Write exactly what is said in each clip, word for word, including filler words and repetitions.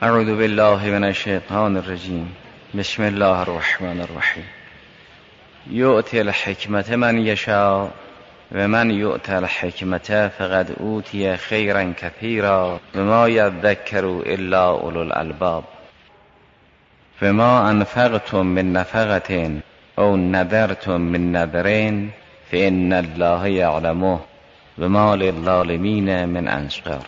اعوذ بالله من الشیطان الرجیم. بسم الله الرحمن الرحیم. یؤتی الحکمت من یشاء و من یؤت الحکمت فقد اوتی خیرا کثیرا و ما یذکر الا اولو الالباب. و ما انفقتم من نفقة او نذرتم من نذر فان الله یعلمه و ما للظالمین من انصار.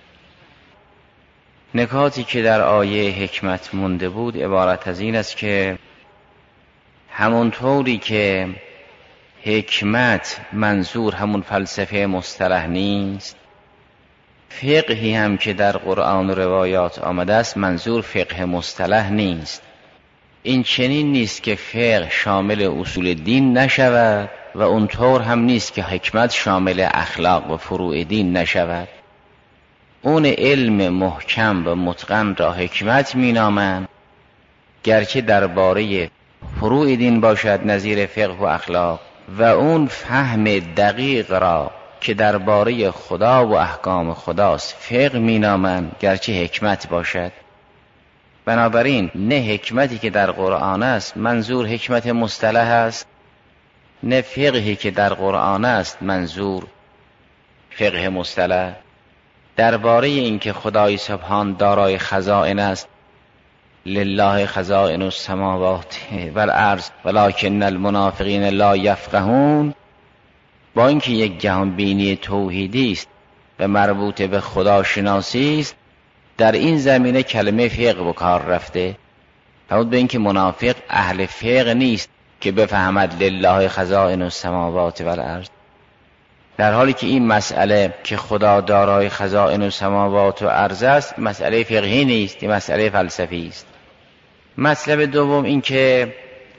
نکاتی که در آیه حکمت مونده بود عبارت از این است که همونطوری که حکمت منظور همون فلسفه مصطلح نیست، فقهی هم که در قرآن و روایات آمده است منظور فقه مصطلح نیست. این چنین نیست که فقه شامل اصول دین نشود و اونطور هم نیست که حکمت شامل اخلاق و فروع دین نشود. اون علم محکم و متقن را حکمت می نامند، گرچه درباره فروع دین باشد نظیر فقه و اخلاق، و اون فهم دقیق را که درباره خدا و احکام خداست فقه می نامند، گرچه حکمت باشد. بنابراین نه حکمتی که در قرآن است منظور حکمت مصطلح است، نه فقهی که در قرآن است منظور فقه مصطلح. درباره اینکه خدای سبحان دارای خزائن است، لله خزائن السماوات والارض ولکن المنافقین لا یفقهون، با اینکه یک جهان بینی توحیدی است و مربوط به خدا شناسی است، در این زمینه کلمه فقه به کار رفته. فرمود به اینکه منافق اهل فقه نیست که بفهمد لله خزائن السماوات والارض، در حالی که این مسئله که خدا دارای خزائن السماوات و ارض است مسئله فقهی نیست، این مسئله فلسفی است. مطلب دوم این که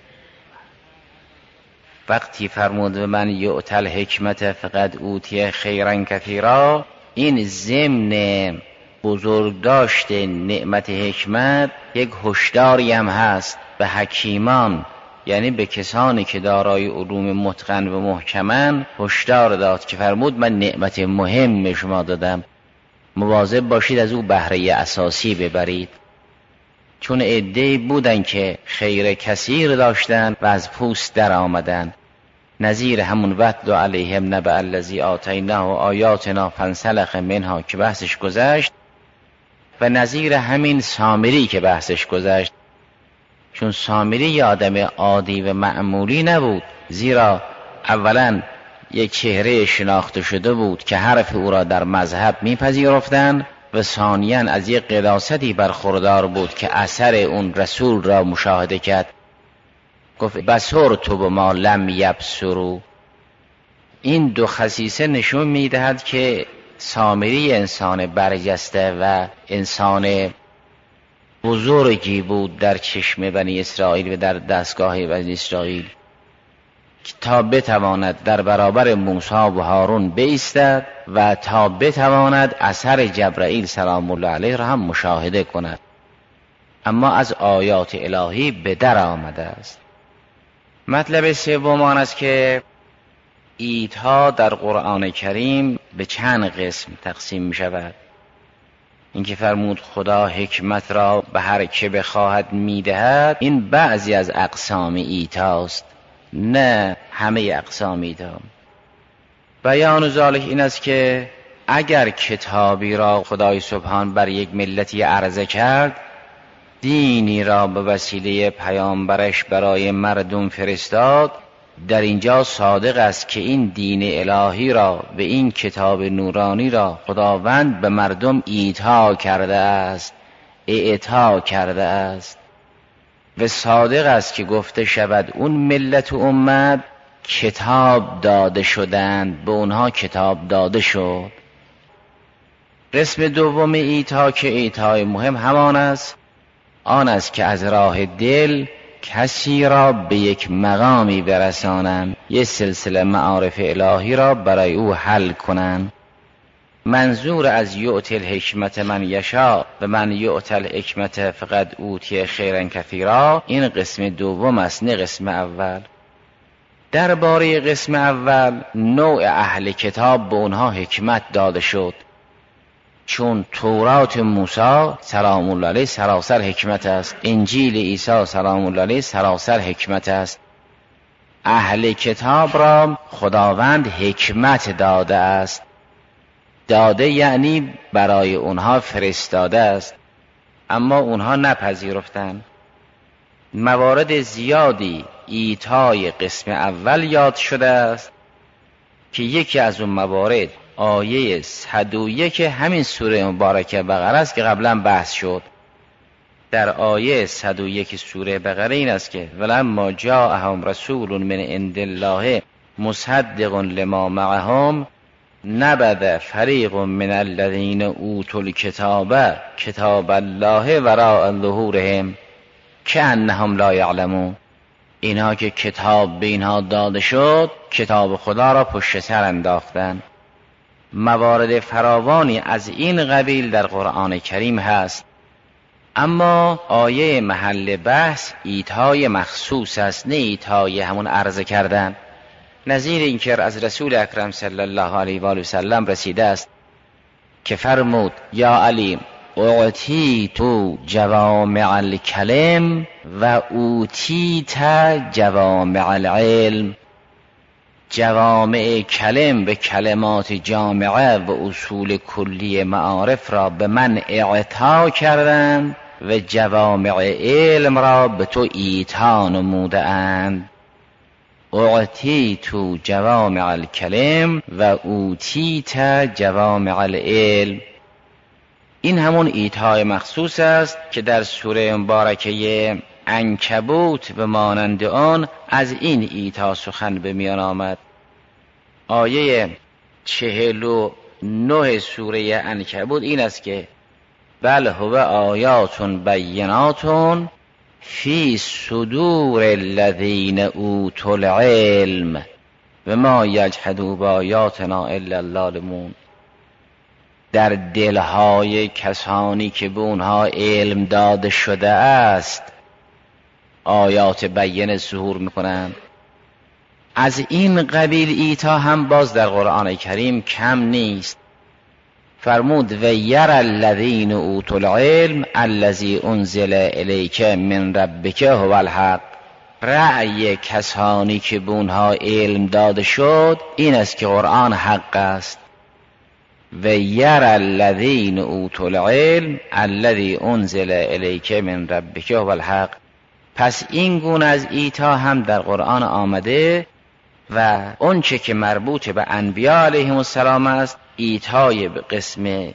وقتی فرمود من یؤت الحکمت فقد اوتی خیرا کثیرا، این ضمن بزرگداشت نعمت حکمت یک هشداری هم هست به حکیمان، یعنی به کسانی که دارای علوم متقن و محکمن هشدار داد که فرمود من نعمت مهم شما دادم، مواظب باشید از او بهره اساسی ببرید. چون عده‌ای بودن که خیر کثیر داشتن و از پوست در آمدن، نظیر همون وتل علیهم نبأ الذی آتیناه آیاتنا فانسلخ منها که بحثش گذشت، و نظیر همین سامری که بحثش گذشت. چون سامری یه آدم عادی و معمولی نبود، زیرا اولا یک چهره شناخته شده بود که حرف او را در مذهب میپذیرفتند، و ثانیاً از یک قداستی برخوردار بود که اثر اون رسول را مشاهده کرد. گفت بصرت بما لم یبصروا. این دو خصیصه نشون میدهد که سامری انسان برجسته و انسان بزرگی بود در چشم بنی اسرائیل و در دستگاه بنی اسرائیل، تا بتواند در برابر موسی و هارون بایستد و تا بتواند اثر جبرائیل سلام الله علیه را هم مشاهده کند. اما از آیات الهی به در آمده است. مطلب سوم آن است که ایتها در قرآن کریم به چند قسم تقسیم می شود. اینکه فرمود خدا حکمت را به هر که بخواهد میدهد، این بعضی از اقسام ایتاست، نه همه اقسام ایتا. بیان ذالک این است که اگر کتابی را خدای سبحان بر یک ملتی عرضه کرد، دینی را به وسیله پیامبرش برای مردم فرستاد، در اینجا صادق است که این دین الهی را و این کتاب نورانی را خداوند به مردم ایتا کرده است، اعطا کرده است. و صادق است که گفته شود اون ملت و امت کتاب داده شدند، به اونها کتاب داده شد. قسم دوم ایتا که ایتای مهم همان است، آن است که از راه دل کسی را به یک مقامی برسانند، یک سلسله معارف الهی را برای او حل کنند. منظور از یؤت الحکمت من یشاء و من یؤت الحکمت فقد اوتی خیرا کثیرا، این قسم دوم است نه قسم اول. درباره قسم اول، نوع اهل کتاب به اونها حکمت داده شد چون تورات موسی سلام الله علیه سراسر حکمت است، انجیل عیسی سلام الله علیه سراسر حکمت است. اهل کتاب را خداوند حکمت داده است. داده یعنی برای اونها فرستاده است، اما اونها نپذیرفتند. موارد زیادی ایتای قسم اول یاد شده است که یکی از اون موارد آیه صد و یک همین سوره مبارکه بقره است که قبلا بحث شد. در آیه صد و یک سوره بقره این است که ولما جاءهم رسول من عند الله مصدق لما معهم نبذ فریق من الذین اوتوا الکتاب کتاب الله وراء ظهورهم کأنهم لا یعلمون. اینها که کتاب به اینها داده شد کتاب خدا را پشت سر انداختند. موارد فراوانی از این قبیل در قرآن کریم هست، اما آیه محل بحث ایتای مخصوص است، نه ایتای همون عرضه کردن. نظیر این که از رسول اکرم صلی الله علیه و آله و سلم رسیده است که فرمود یا علی اعطیت جوامع الکلم و اوتیت جوامع العلم. جوامع کلم به کلمات جامعه و اصول کلی معارف را به من اعطا کردند و جوامع علم را به تو ایتا نموده اند. اعطیت جوامع الکلم و اوتیت جوامع العلم. این همون ایتای مخصوص است که در سوره مبارکه عنکبوت و مانند آن از این ایتا سخن به میان آمد. آیه چهل و نه سوره عنکبوت این است که بل هو آیات بینات فی صدور الذین اوتوا العلم و ما یجحد بآیاتنا الا الظالمون. در دلهای کسانی که به اونها علم داده شده است آیات بینه ظهور میکنند. از این قبیل ایتا هم باز در قرآن کریم کم نیست. فرمود و یر الذین اوتوا العلم الذی انزل الیک من ربک هو الحق. رأی کسانی که به اونها علم داده شد این است که قرآن حق است. و یر الذین اوتوا العلم الذی انزل الیک من ربک هو الحق. پس این گونه از ایتا هم در قرآن آمده و اونچه که مربوط به انبیاء علیهم السلام است ایتای به قسم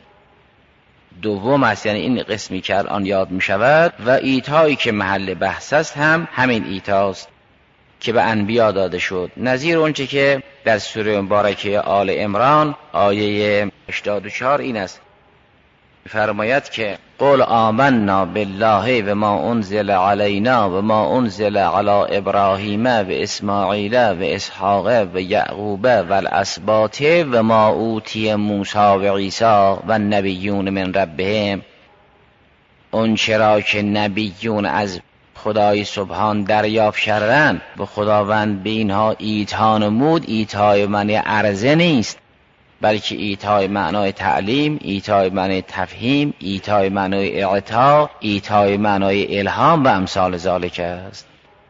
دوم است، یعنی این قسمی که الان یاد می شود، و ایتایی که محل بحث است هم همین ایتاست که به انبیاء داده شد. نظیر اونچه که در سوره مبارکه آل عمران آیه هشتاد و چهار این است، فرماید که قل آمنا بالله و ما انزل علینا و ما انزل علی ابراهیم و اسماعیل و اسحاق و یعقوب و الاسباط و ما اوتی موسی و عیسی و النبیون من ربهم. اون چرا که نبیون از خدای سبحان دریافت کردن و خداوند به اینها ایتا نمود، ایتای معنی عرضه نیست، بلکه ایتای معنای تعلیم، ایتای معنای تفهیم، ایتای معنای اعطا، ایتای معنای الهام و امثال ذالک است.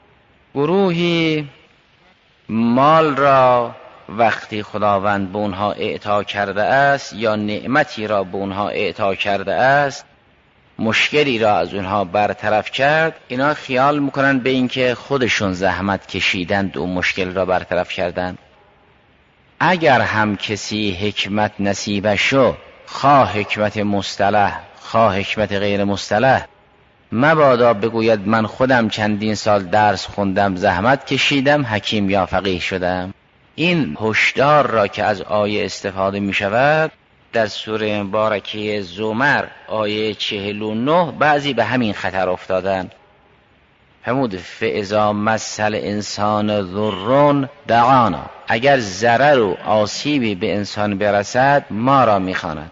گروهی مال را وقتی خداوند به اونها اعطا کرده است یا نعمتی را به اونها اعطا کرده است، مشکلی را از اونها برطرف کرد، اینا خیال میکنن به اینکه خودشون زحمت کشیدند و مشکل را برطرف کردند. اگر هم کسی حکمت نصیبش شو، خواه حکمت مصطلح خواه حکمت غیر مصطلح، مبادا بگوید من خودم چندین سال درس خوندم، زحمت کشیدم، حکیم یا فقیه شدم. این هشدار را که از آیه استفاده می شود در سوره مبارکه زمر آیه چهل و نه بعضی به همین خطر افتادن. فرمود فاذا مس الانسان ضر دعانا. اگر ضرر و آسیبی به انسان برسد ما را میخواند.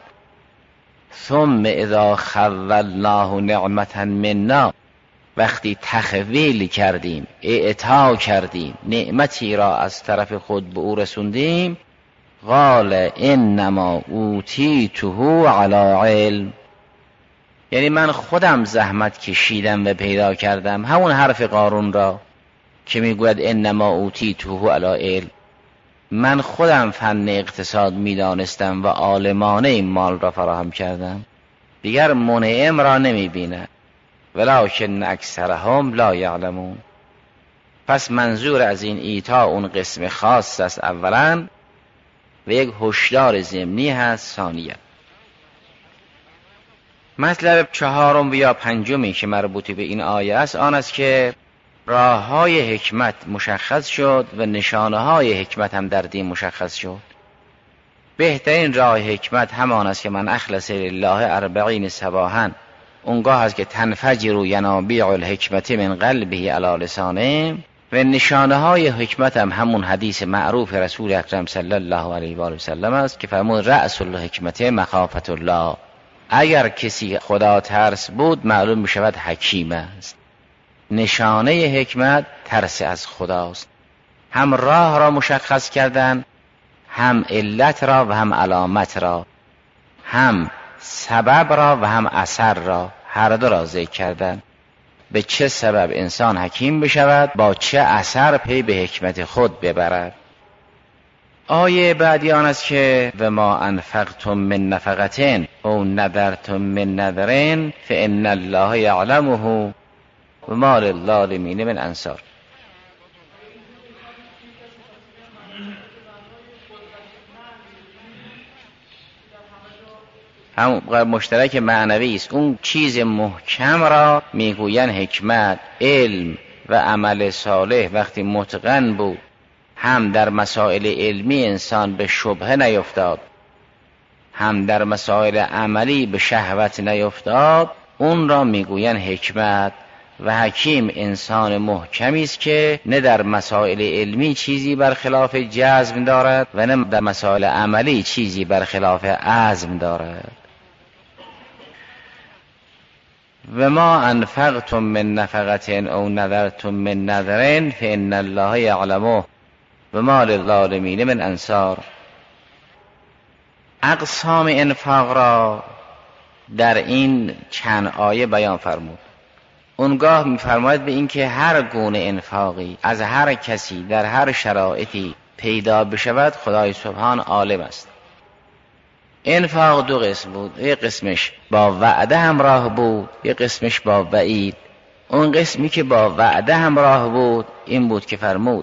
ثم اذا خولناه نعمتا منا. وقتی تخویل کردیم، اعطا کردیم، نعمتی را از طرف خود به او رسوندیم، قال انما اوتیته علی علم، یعنی من خودم زحمت کشیدم و پیدا کردم همون حرف قارون را که میگوید انما اوتیته علی علم. من خودم فن اقتصاد میدانستم و عالمانه این مال را فراهم کردم، دیگر منعم را نمیبیند. ولکن اکثرهم لا یعلمون. پس منظور از این ایتا اون قسم خاص است اولا و یک هشدار ضمنی هست ثانیا. مطلب چهارم و یا پنجمی که مربوط به این آیه است آن است که راه های حکمت مشخص شد و نشانه های حکمت هم در دین مشخص شد. بهترین راه حکمت همان است که من اخلص لله اربعین صباحا، اونگاه است که تنفجر ینابیع الحکمت من قلبه علی لسانه. و نشانه های حکمت هم همون حدیث معروف رسول اکرم صلی الله علیه و آله و سلم است که فرمود رأس الحکمت مخافت الله. اگر کسی خدا ترس بود معلوم می شود حکیم است. نشانه حکمت ترس از خداست. هم راه را مشخص کردن، هم علت را و هم علامت را، هم سبب را و هم اثر را، هر دو را ذکر کردن. به چه سبب انسان حکیم بشود، با چه اثر پی به حکمت خود ببرد. آیه بعدی آن است که و ما انفقتم من نفقة او نذرتم من نذر فان الله یعلمه و ما للظالمین من انصار. هم مشترک معنوی است. اون چیز محکم را میگوین حکمت. علم و عمل صالح وقتی متقن بود، هم در مسائل علمی انسان به شبهه نیفتاد، هم در مسائل عملی به شهوت نیفتاد، اون را میگوین حکمت. و حکیم انسان محکمی است که نه در مسائل علمی چیزی برخلاف جزم دارد و نه در مسائل عملی چیزی برخلاف عزم دارد. و ما انفقتم من نفقة او نذرتم من نذر فان الله یعلمه و ما للظالمین من انصار. اقسام انفاق را در این چند آیه بیان فرمود. اونگاه می‌فرماید به این که هر گونه انفاقی از هر کسی در هر شرایطی پیدا بشود خدای سبحان عالم است. انفاق دو قسم بود، یک قسمش با وعده همراه بود، یک قسمش با وعید. اون قسمی که با وعده همراه بود این بود که فرمود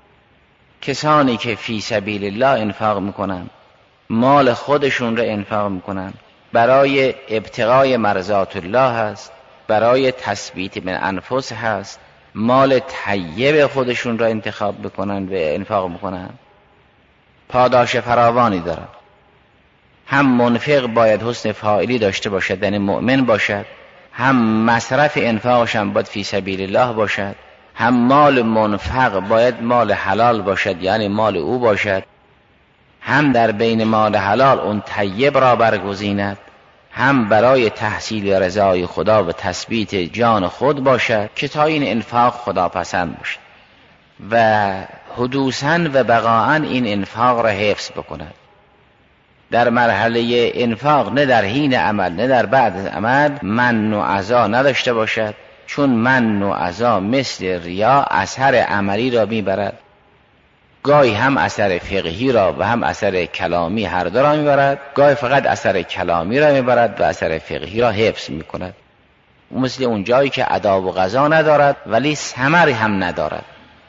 کسانی که فی سبیل الله انفاق میکنن، مال خودشون را انفاق میکنن، برای ابتغای مرضات الله هست، برای تثبیت من انفس هست، مال طیب خودشون را انتخاب بکنن و انفاق بکنن، پاداش فراوانی دارن. هم منفق باید حسن فاعلی داشته باشد، یعنی مؤمن باشد، هم مصرف انفاقش هم باید فی سبیل الله باشد، هم مال منفق باید مال حلال باشد، یعنی مال او باشد، هم در بین مال حلال اون طیب را برگزیند، هم برای تحصیل رضای خدا و تثبیت جان خود باشد که تا این انفاق خدا پسند باشد و حدوثاً و بقاعاً این انفاق را حفظ بکند. در مرحله انفاق نه در حین عمل نه در بعد از عمل من و عزا نداشته باشد، چون من و عزا مثل ریا اثر عملی را میبرد. گاهی هم اثر فقهی را و هم اثر کلامی هر دو را میبرد، گاهی فقط اثر کلامی را میبرد و اثر فقهی را حفظ میکند. مثل اون جایی که ادا و قضا ندارد ولی ثمری هم ندارد.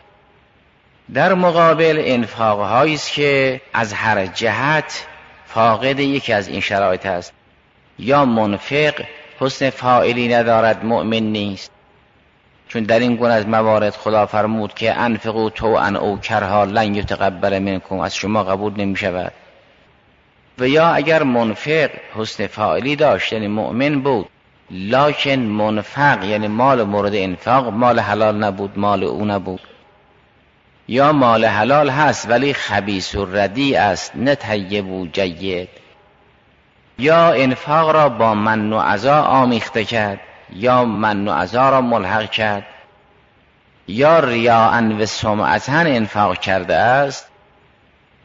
در مقابل انفاق هایی است که از هر جهت فاقد یکی از این شرایط است. یا منفق حسن فاعلی ندارد، مؤمن نیست، چون در این گونه از موارد خدا فرمود که انفقوا طوعا او کرها لن یتقبل منکم، از شما قبول نمی شود. و یا اگر منفق حسن فاعلی داشت یعنی مؤمن بود لکن منفق یعنی مال مورد انفاق مال حلال نبود، مال او نبود، یا مال حلال هست ولی خبیث و ردیء است نه طیب و جید، یا انفاق را با من و عزا آمیخته کرد، یا من و عزا را ملحق کرد، یا ریاء و سمعة انفاق کرده است،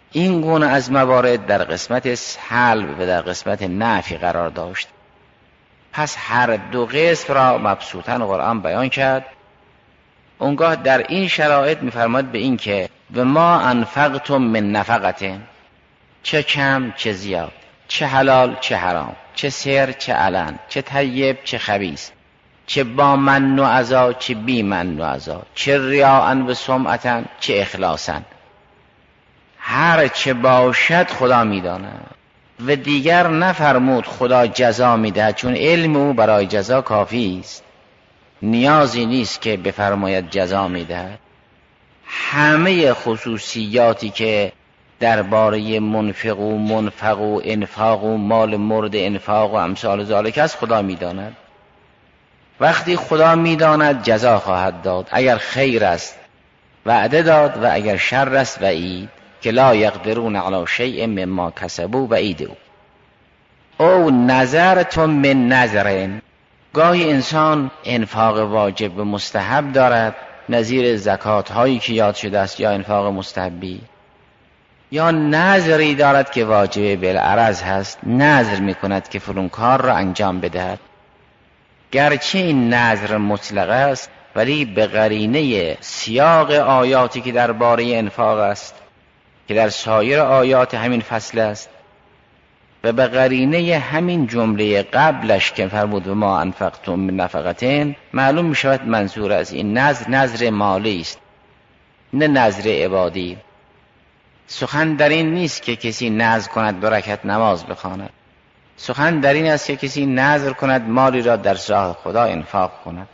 این گونه از موارد در قسمت سلب و در قسمت نفی قرار داشت. پس هر دو قسم را مبسوطاً قرآن بیان کرد. اونگاه در این شرایط می‌فرماد به این که و ما انفقتم من نفقته، چه کم چه زیاد، چه حلال چه حرام، چه سر چه علن، چه طیب چه خبیث، چه با من و عزا چه بی من و عزا، چه ریاءن و سمعتن چه اخلاصن، هر چه باشد خدا میداند و دیگر نفرمود خدا جزا میدهد، چون علم او برای جزا کافی است، نیازی نیست که بفرماید جزا میدهد. همه خصوصیاتی که درباره منفق و منفق و انفاق و مال مورد انفاق و امثال ذالک است خدا میداند. وقتی خدا میداند جزا خواهد داد، اگر خیر است وعده داد و اگر شر است وعید، که لا یقدرون علی شیء مما کسبوا وعید. او نظرتم من نظرن، گاهی انسان انفاق واجب و مستحب دارد نظیر زکات هایی که یاد شده است یا انفاق مستحبی، یا نظری دارد که واجب بالعرض هست، نظر میکند که فلان کار را انجام بدهد. گرچه این نظر مطلق است ولی به قرینه سیاق آیاتی که درباره انفاق است که در سایر آیات همین فصل است و به قرینه همین جمله قبلش که فرمود و ما انفقتم من نفقتین، معلوم می شود منظور از این نظر نظر مالی است نه نظر عبادی. سخن در این نیست که کسی نظر کند دو رکعت نماز بخواند، سخن در این است که کسی نظر کند مالی را در راه خدا انفاق کند.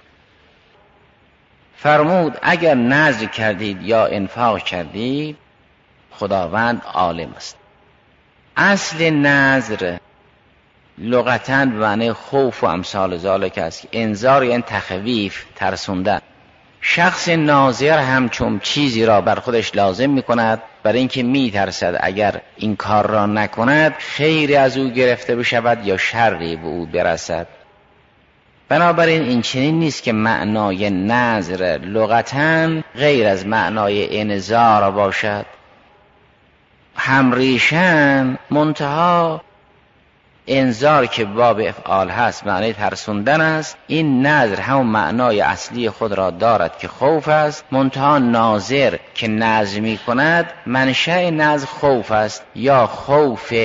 فرمود اگر نظر کردید یا انفاق کردید خداوند عالم است. اصل نظر لغتاً به معنی خوف و امثال ذالک است، انذار یعنی تخویف، ترسوندن. شخص ناظر هم چون چیزی را بر خودش لازم می کند برای اینکه می ترسد اگر این کار را نکند خیری از او گرفته بشود یا شری به او برسد. بنابراین این چنین نیست که معنای نظر لغتاً غیر از معنای انذار باشد، همریشن منتها انذار که باب افعال هست معنی ترسوندن است. این نظر هم معنای اصلی خود را دارد که خوف است، منتها ناظر که نظر می کند منشأ نظر خوف است، یا خوف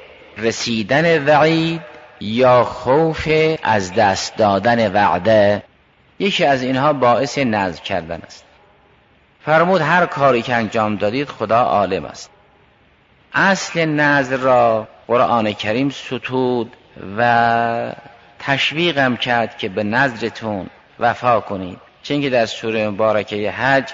رسیدن وعید یا خوف از دست دادن وعده، یکی از اینها باعث نظر کردن است. فرمود هر کاری که انجام دادید خدا عالم است. اصل نظر را قرآن کریم ستود و تشویقم کرد که به نظرتون وفا کنید، چون که در سوره مبارکه حج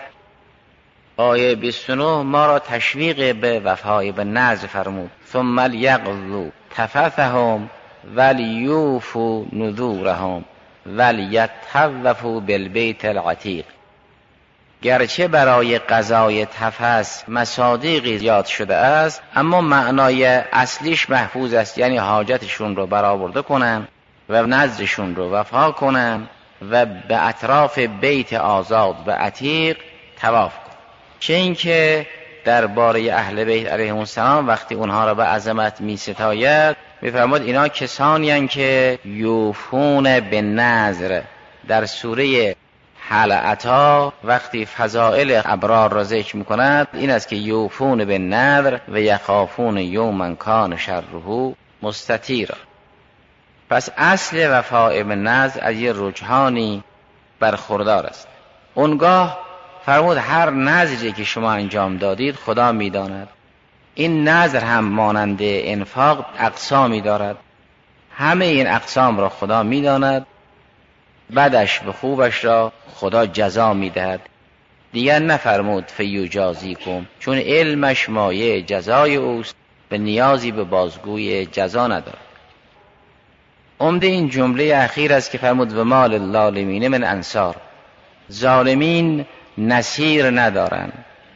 آیه بیست و نه ما را تشویق به وفای به نظر فرمود. ثم لیقضوا تفثهم ولیوفوا نذورهم ولیطوفوا بالبیت العتیق. گرچه برای قضای تفث مصادیقی زیاد شده است، اما معنای اصلیش محفوظ است، یعنی حاجتشون رو برآورده کنن و نظرشون رو وفا کنن و به اطراف بیت آزاد و عتیق طواف کنن. چه اینکه درباره اهل بیت علیهم السلام وقتی اونها را به عظمت می ستاید می‌فرماد اینا کسانی هستند که یوفون به نظر. در سوره حلعتا وقتی فضائل ابرار را ذکر می‌کند این است که یوفون به نظر و یخافون یوما کان شره مستطیرا. پس اصل وفاء به نظر از یه رجحانی برخوردار است. اونگاه فرمود هر نظری که شما انجام دادید خدا می‌داند. این نظر هم مانند انفاق اقسامی دارد، همه این اقسام را خدا می‌داند، بعدش به خوبش را خدا جزا می‌دهد. دیگر نفرمود فیجازیکم، چون علمش مایه جزای اوست و نیازی به بازگوی جزا ندارد. عمده این جمله اخیر است که فرمود و مال الظالمین من انصار، ظالمین نصیر ندارند.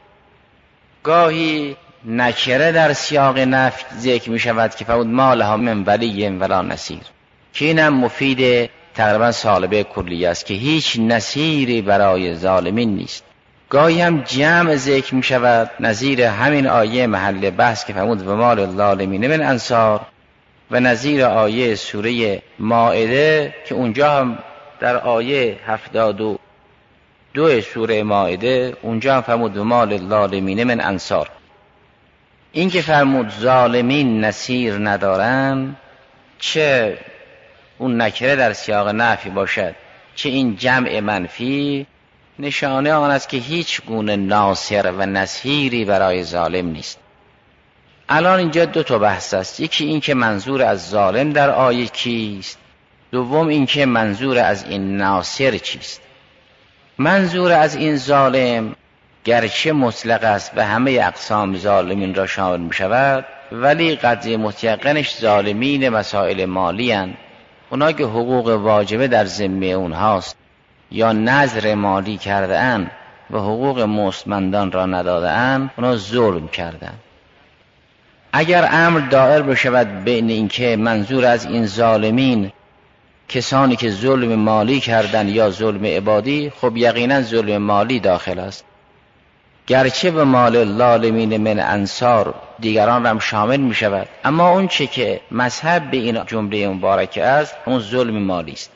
گاهی نکره در سیاق نفی ذکر می شود که فرمود مالها من ولی ولا نصیر، که اینم مفید تقریبا سالبه کلی است که هیچ نصیری برای ظالمین نیست. گاهی هم جمع ذکر می شود، نظیر همین آیه محل بحث که فرمود و مال الظالمین من انصار، و نظیر آیه سوره مائده که اونجا هم در آیه هفتاد و دو سوره مائده اونجا هم فرمود و مال الظالمین من انصار. این که فرمود ظالمین نصیر ندارن، چه اون نکره در سیاق نفی باشد چه این جمع منفی، نشانه آن است که هیچ گونه ناصر و نصیری برای ظالم نیست. الان اینجا دو تا بحث است، یکی این که منظور از ظالم در آیه کیست، دوم این که منظور از این ناصر چیست. منظور از این ظالم گرچه مطلق است و همه اقسام ظالمین را شامل می شود، ولی قضیه متیقنش ظالمین مسائل مالی هستند. اونا که حقوق واجبه در ذمه اونهاست یا نذر مالی کرده اند و حقوق مستمندان را نداده اند، اونا ظلم کردند. اگر امر دائر بشود بین اینکه منظور از این ظالمین کسانی که ظلم مالی کردند یا ظلم عبادی، خب یقینا ظلم مالی داخل است، گرچه به مال الظالمین من انصار دیگران را هم شامل می شود، اما اون چه که مذهب به این جمله مبارکه است اون ظلم مالی است.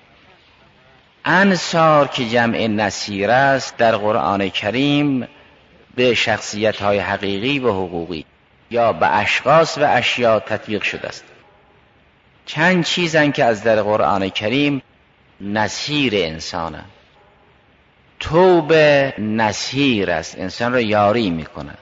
انصار که جمع نصیر است در قرآن کریم به شخصیت های حقیقی و حقوقی یا به اشخاص و اشیاء تطبیق شده است. چند چیزن که از در قرآن کریم نصیر انسانه. توبه نصیر است، انسان را یاری میکند.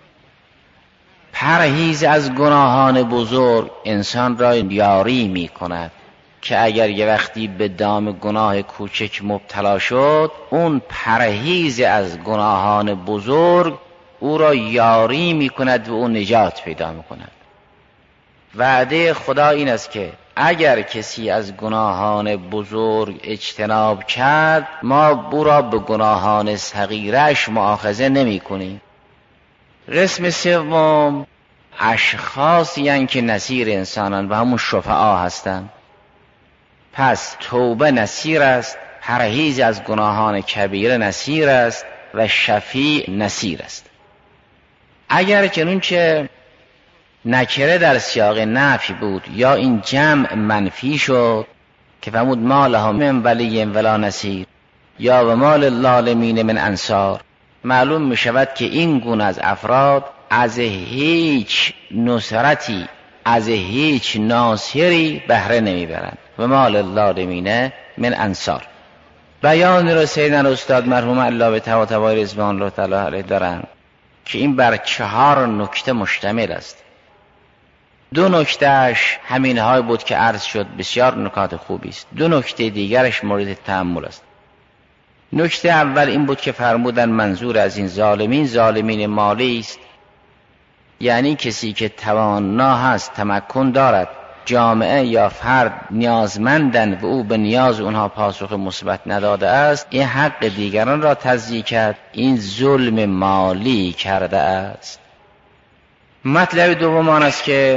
پرهیز از گناهان بزرگ انسان را یاری میکند که اگر یه وقتی به دام گناه کوچک مبتلا شد، اون پرهیز از گناهان بزرگ او را یاری میکند و اون نجات پیدا میکند. وعده خدا این است که اگر کسی از گناهان بزرگ اجتناب کرد، ما او را به گناهان صغیرش مؤاخذه نمی کنیم. قسم سوم اشخاصی هستند که نصیر انسانند و همون شفعا هستند. پس توبه نصیر است، پرهیز از گناهان کبیره نصیر است و شفیع نصیر است. اگر چنانچه نکره در سیاق نفی بود یا این جمع منفی شد که فرمود ما لهم من ولی ولا نصیر یا و مال الظالمین من انصار، معلوم می شود که این گونه از افراد از هیچ نصرتی، از هیچ ناصری بهره نمی برند. و مال الظالمین من انصار بیان رو سیدنا استاد مرحوم علامه طباطبایی رضوان الله تعالی علیه دارند که این بر چهار نکته مشتمل است. دو نکتهش همین های بود که عرض شد، بسیار نکات خوبی است. دو نکته دیگرش مورد تأمل است. نکته اول این بود که فرمودن منظور از این ظالمین ظالمین مالی است، یعنی کسی که توانا هست، تمکن دارد، جامعه یا فرد نیازمندن و او به نیاز اونها پاسخ مثبت نداده است، این حق دیگران را تضییع کرد، این ظلم مالی کرده است. مطلب دوم آن است که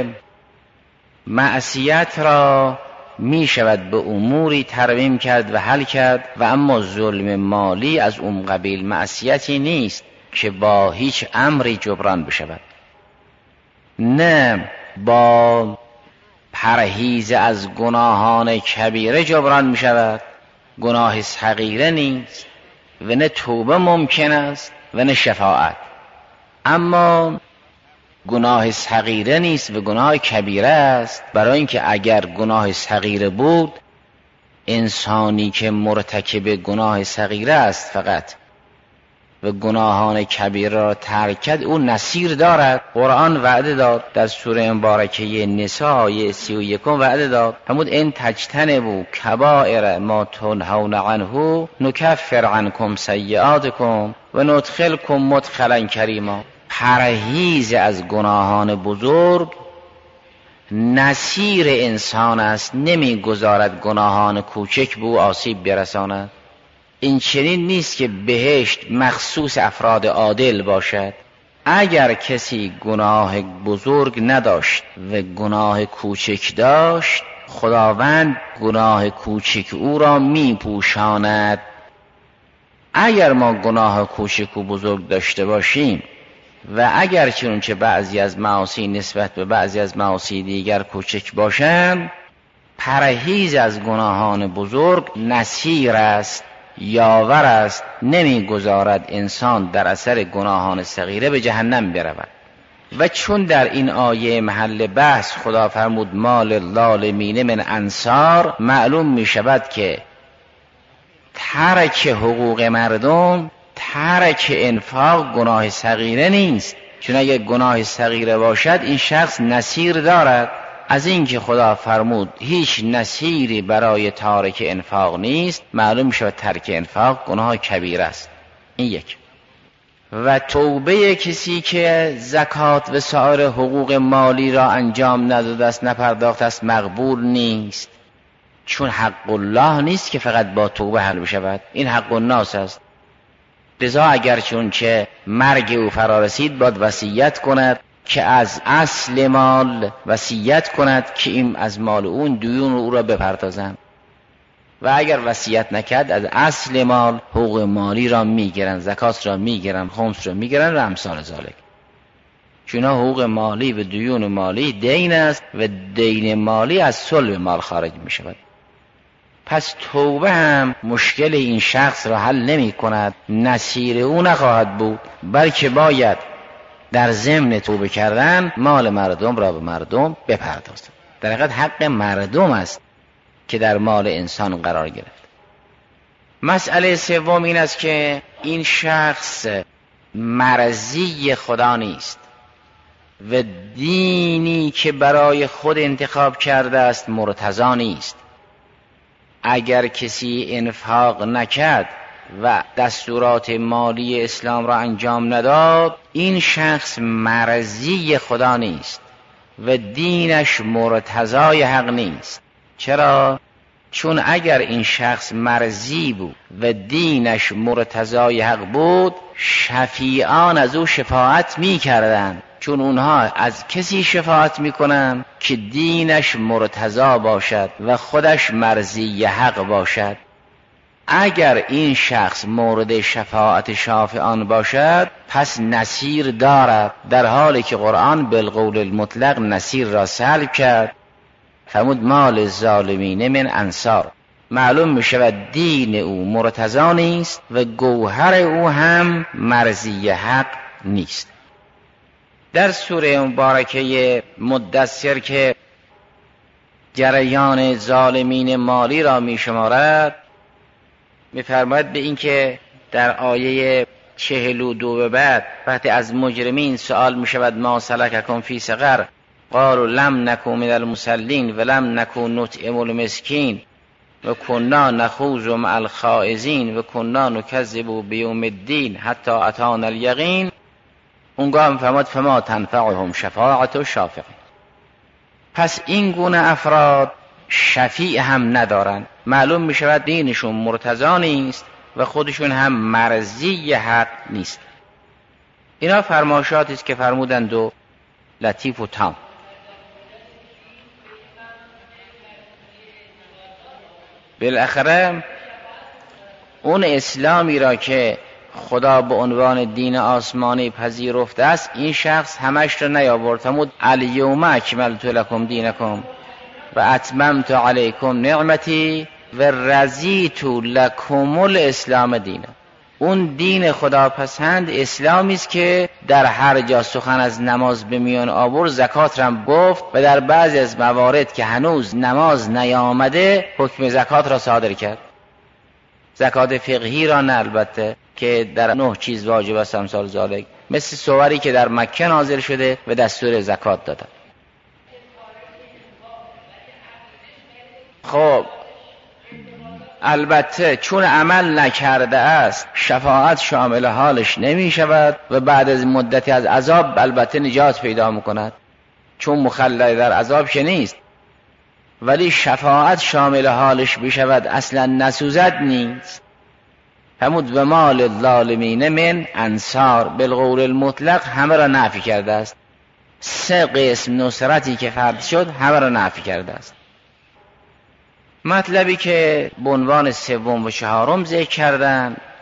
معصیت را می شود به اموری ترمیم کرد و حل کرد، و اما ظلم مالی از اون قبیل معصیتی نیست که با هیچ امری جبران بشود. نه با پرهیز از گناهان کبیره جبران می شود، گناه صغیره نیست و نه توبه ممکن است و نه شفاعت. اما گناه صغیره نیست و گناه کبیره است، برای اینکه اگر گناه صغیره بود، انسانی که مرتکب گناه صغیره است فقط و گناهان کبیره را ترک کرد، او نصیر دارد. قرآن وعده داد در سوره مبارکه نساء آیه سی و یکم وعده داد، فرمود ان تجتنبوا کبائر ما تنهون عنه نکفر عنکم سیئاتکم و ندخلکم مدخلا کریما. پرهیز از گناهان بزرگ نصیر انسان است، نمیگذارد گناهان کوچک به او آسیب برساند. این چنین نیست که بهشت مخصوص افراد عادل باشد. اگر کسی گناه بزرگ نداشت و گناه کوچک داشت، خداوند گناه کوچک او را می پوشاند. اگر ما گناه کوچک و بزرگ داشته باشیم و اگر چنانچه بعضی از معاصی نسبت به بعضی از معاصی دیگر کوچک باشند، پرهیز از گناهان بزرگ نصیر است، یاور است، نمیگذارد انسان در اثر گناهان صغیره به جهنم برود. و چون در این آیه محل بحث خدا فرمود مال الظالمین من انصار، معلوم می شود که ترک حقوق مردم، ترک انفاق گناه صغیره نیست، چون اگر گناه صغیره باشد این شخص نصیر دارد. از این که خدا فرمود هیچ نصیری برای تارک انفاق نیست، معلوم شود ترک انفاق گناه کبیر است. این یک. و توبه کسی که زکات و سایر حقوق مالی را انجام نداده است، نپرداخته است، مقبول نیست، چون حق الله نیست که فقط با توبه حل بشود، این حق الناس است. لذا اگر چون که مرگ او فرا رسید باید وصیت کند که از اصل مال وصیت کند که این از مال اون دیون او را بپردازند، و اگر وصیت نکرد از اصل مال حقوق مالی را میگیرند، زکات را میگیرند، خمس را میگیرند و امثال ذالک. چون حقوق مالی و دیون مالی دین است و دین مالی از صلب مال خارج می شود. پس توبه هم مشکل این شخص را حل نمی کند، نصیر او نخواهد بود، بلکه باید در ضمن توبه کردن مال مردم را به مردم بپردازد. در حقیقت حق مردم است که در مال انسان قرار گرفت. مسئله سوم این است که این شخص مرضی خدا نیست و دینی که برای خود انتخاب کرده است مرتضی نیست. اگر کسی انفاق نکرد و دستورات مالی اسلام را انجام نداد، این شخص مرضی خدا نیست و دینش مرتضای حق نیست. چرا؟ چون اگر این شخص مرضی بود و دینش مرتضای حق بود، شفیعان از او شفاعت می کردن، چون اونها از کسی شفاعت می کنن که دینش مرتضا باشد و خودش مرضی حق باشد. اگر این شخص مورد شفاعت شافعان باشد پس نصیر دارد، در حالی که قرآن بالقول المطلق نصیر را سلب کرد، فرمود مال الظالمین من انصار. معلوم می شود دین او مرتضی نیست و گوهر او هم مرضی حق نیست. در سوره مبارکه مدثر که جریان ظالمین مالی را می شمارد، می فرماید به این که در آیه چهل و دو به بعد وقتی از مجرمین سوال می شود ما سلککم فی سقر قالوا لم نکن من المصلین و لم نکن نطعم المسکین و کنا نخوض مع الخائضین و کنا نکذب بیوم الدین حتی اتانا الیقین، اونگاه هم فرمود فما تنفعهم شفاعت و شافعین. پس این گونه افراد شفیع هم ندارن، معلوم می شود دینشون مرتضی نیست و خودشون هم مرضی حق نیست. اینا فرمایشاتی است که فرمودند و لطیف و تام. بالاخره اون اسلامی را که خدا به عنوان دین آسمانی پذیرفته است، این شخص همش را نیاورد. فرمود الیوم اکملت لکم دینکم و اتممت علیکم نعمتی و رضیت لکم الاسلام دینا. اون دین خداپسند اسلامی است که در هر جا سخن از نماز به میان آورد، زکات را گفت و در بعضی از موارد که هنوز نماز نیامده حکم زکات را صادر کرد. زکات فقهی را نه البته که در نه چیز واجب است امثال ذالک، مثل سوری که در مکه نازل شده و دستور زکات داده. خب البته چون عمل نکرده است شفاعت شامل حالش نمی شود و بعد از مدتی از عذاب البته نجات پیدا میکند، چون مخلد در عذاب که نیست، ولی شفاعت شامل حالش بشود اصلا نسوزد نیست. همود و مال الظالمین من انصار بالقول المطلق همه را نفی کرده است. سه قسم نصرتی که فرض شد همه را نفی کرده است. مطلبی که به عنوان سوم و چهارم ذکر کردن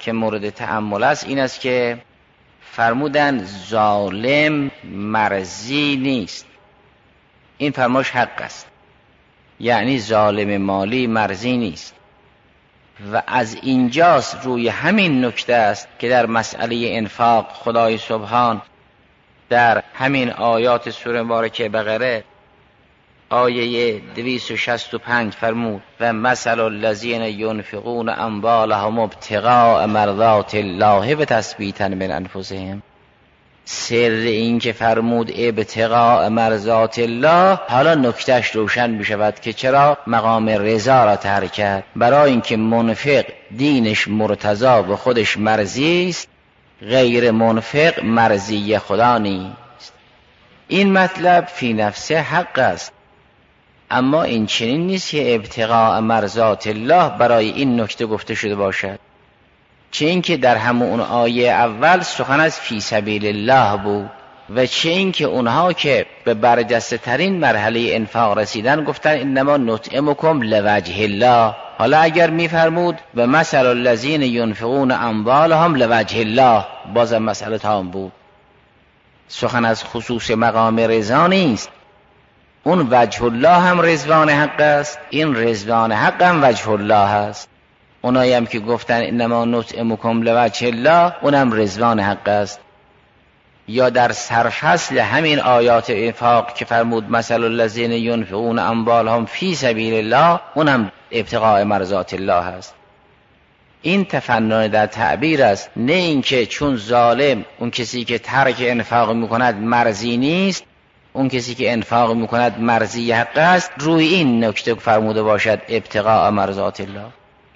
که مورد تأمل است این است که فرمودن ظالم مرضی نیست. این فرمایش حق است، یعنی ظالم مالی مرضی نیست. و از اینجاست روی همین نکته است که در مسئله انفاق خدای سبحان در همین آیات سوره مبارکه بقره آیه دویست و شصت و پنج فرمود و مثل الذین ینفقون اموالهم ابتغاء مرضات الله و تثبیتا من انفسهم. سر این که فرمود ابتغاء مرضات الله، حالا نکتهش روشن میشود که چرا مقام رضا را ترک کرد. برای اینکه منفق دینش مرتضی و خودش مرضی است، غیر منفق مرضی خدا نیست. این مطلب فی نفسه حق است، اما این چنین نیست که ابتغاء مرضات الله برای این نکته گفته شده باشد. چه این که در همون آیه اول سخن از فی سبیل الله بود و چه این که اونها که به برجسته ترین مرحله انفاق رسیدن گفتن انما نطعمکم لوجه الله. حالا اگر میفرمود و مثل الذین ینفقون اموالهم لوجه الله، بازم مسئله تام بود. سخن از خصوص مقام رضا نیست. اون وجه الله هم رضوان حق است، این رضوان حق هم وجه الله است. اونایی هم که گفتن انما نطعمکم لوجه الله، اونم رضوان حق است. یا در سرفصل همین آیات انفاق که فرمود مثل الذین ینفقون اموالهم فی سبیل الله، اونم ابتغاء مرضات الله است. این تفنن در تعبیر است، نه اینکه چون ظالم اون کسی که ترک انفاق میکند مرضی نیست، اون کسی که انفاق میکند مرضی حق است، روی این نکته فرموده باشد ابتغاء مرضات الله.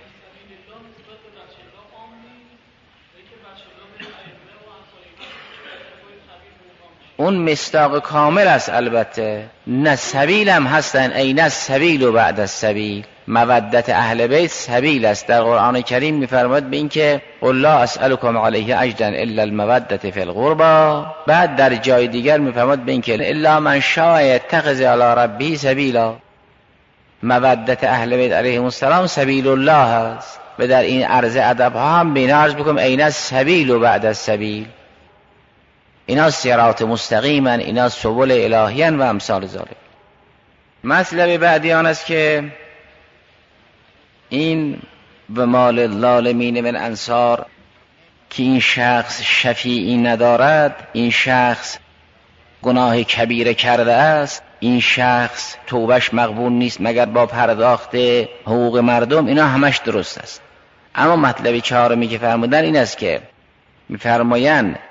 اون مصداق کامل است. البته نه سبیل هم هستن، این السبیل و بعد السبیل. مودت اهل بیت سبیل است. در قرآن کریم میفرماید به این که قل لا اسألكم علیه اجرا الا المودة فی القربى. بعد در جای دیگر میفرماید به این که الا من شاء یتخذ علی ربه سبیلا. مودت اهل بیت علیهم السلام سبیل الله است. و در این عرض ادب ها هم بین عرض بکنم این السبیل و بعد السبیل. اینا صراط مستقیما، اینا سبل الهیان و امثال ذالک. مطلب بعدی آن است که این به مال الظالمین من انصار که این شخص شفیعی ندارد، این شخص گناه کبیره کرده است، این شخص توبهش مقبول نیست مگر با پرداخت حقوق مردم، اینا همش درست است. اما مطلب چهارمی که فرمودن این است که میفرمایند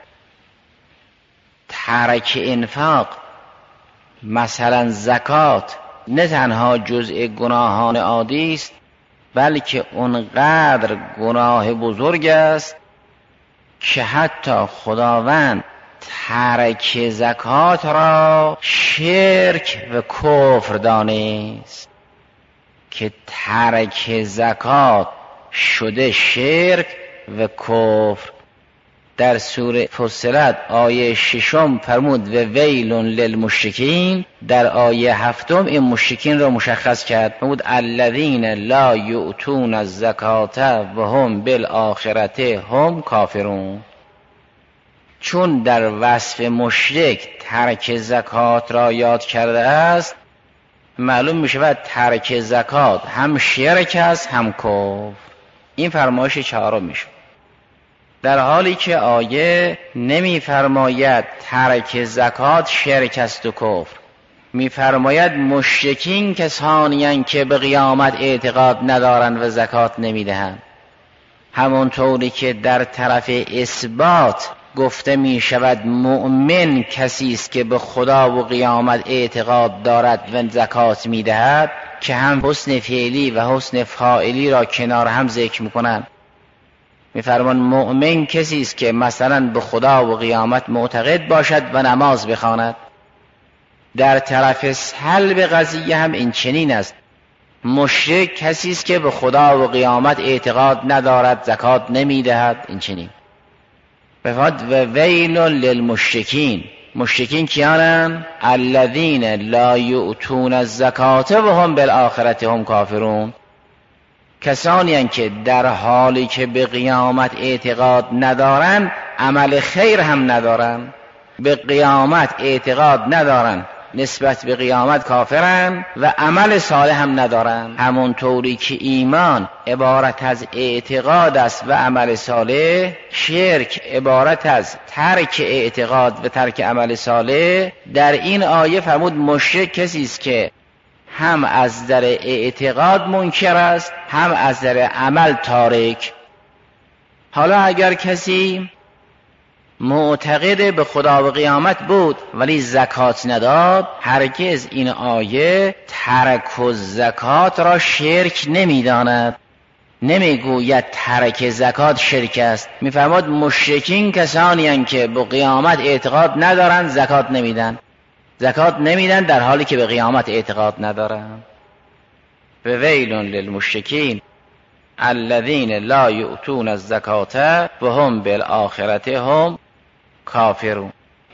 ترک انفاق، مثلا زکات، نه تنها جزء گناهان عادی است، بلکه اونقدر گناه بزرگ است که حتی خداوند ترک زکات را شرک و کفر دانست، که ترک زکات شده شرک و کفر. در سوره فصلت آیه ششم فرمود و ویل للمشرکین، در آیه هفتم این مشرکین را مشخص کرد، فرمود الذین لا یؤتون الزکات و هم بالآخرة هم کافرون. چون در وصف مشرک ترک زکات را یاد کرده است، معلوم می شود ترک زکات هم شرک است هم کفر. این فرمایش چهارم می شود، در حالی که آیه نمی فرماید ترک زکات شرک است و کفر، می فرماید مشرکین کسانی‌اند که به قیامت اعتقاد ندارند و زکات نمی دهند. همونطوری که در طرف اثبات گفته می شود مؤمن کسی است که به خدا و قیامت اعتقاد دارد و زکات می دهد، که هم حسن فعلی و حسن فاعلی را کنار هم ذکر می کنند. می‌فرمان مؤمن کسی است که مثلا به خدا و قیامت معتقد باشد و نماز بخواند. در طرف سلب قضیه هم این چنین است، مشرک کسی است که به خدا و قیامت اعتقاد ندارد، زکات نمیدهد، این چنین. بفرماد و ویل للمشرکین. مشرکین کیانند؟ الذین لا یؤتون الزکات و هم بالآخرة هم کافرون. کسانی هستند که در حالی که به قیامت اعتقاد ندارن عمل خیر هم ندارن. به قیامت اعتقاد ندارن، نسبت به قیامت کافرن و عمل صالح هم ندارن. همونطوری که ایمان عبارت از اعتقاد است و عمل صالح، شرک عبارت از ترک اعتقاد و ترک عمل صالح. در این آیه فرمود مشرک کسی است که هم از در اعتقاد منکر است، هم از در عمل تارک. حالا اگر کسی معتقد به خدا و قیامت بود ولی زکات نداد، هرگز این آیه ترک و زکات را شرک نمیداند، نمیگوید ترک زکات شرک است. میفرماد مشرکین کسانی هستند که به قیامت اعتقاد ندارند، زکات نمیدن. زکات نمیدن در حالی که به قیامت اعتقاد ندارند. فویل للمشرکین الذین لا یؤتون الزکاة و هم بالآخرة هم کافرون.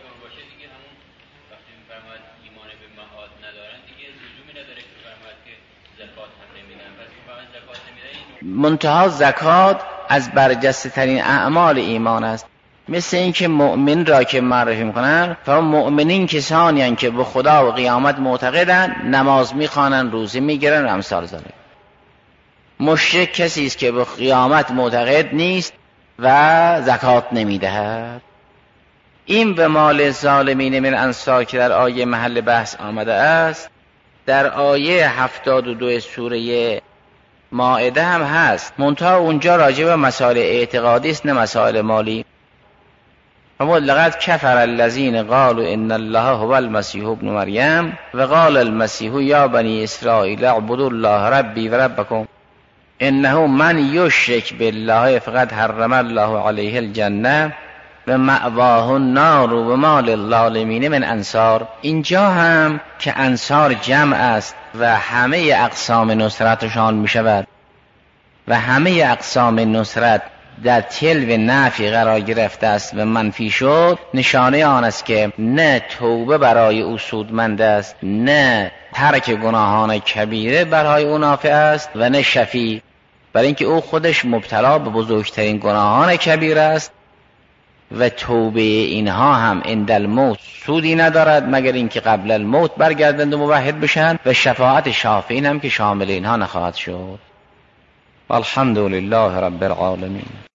منتها زکات از برجسته ترین اعمال ایمان است. مثل این که مؤمن را که معرفی میکنن، فرمان مؤمنین کسانی هستند که به خدا و قیامت معتقدند، نماز میخوانند، روزه میگیرند و امثال ذلک. مشرک کسی است که به قیامت معتقد نیست و زکات نمیدهد. این به مال ظالمین من انصار که در آیه محل بحث آمده است، در آیه هفتاد و دو سوره مائده هم هست، منتها اونجا راجع به مسائل اعتقادی است نه مسائل مالی. فرمود لقد کفر الذین قالوا ان الله هو المسیح ابن مریم و قال المسیح یا بنی اسرائیل اعبدوا الله ربی و ربکم انه من یشرک بالله فقد حرم الله علیه الجنه و مأواه النار و ما للظالمین من انصار. اینجا هم که انصار جمع است و همه اقسام نصرتشان می شود و همه اقسام نصرت در تلو نفی قرار گرفته است و منفی شد، نشانه آن است که نه توبه برای او سودمند است، نه ترک گناهان کبیره برای او نافع است و نه شفیع، برای اینکه او خودش مبتلا به بزرگترین گناهان کبیره است و توبه اینها هم عند الموت سودی ندارد مگر اینکه قبل الموت برگردند و موحد بشن، و شفاعت شافعین هم که شامل اینها نخواهد شد. الحمد لله رب العالمین.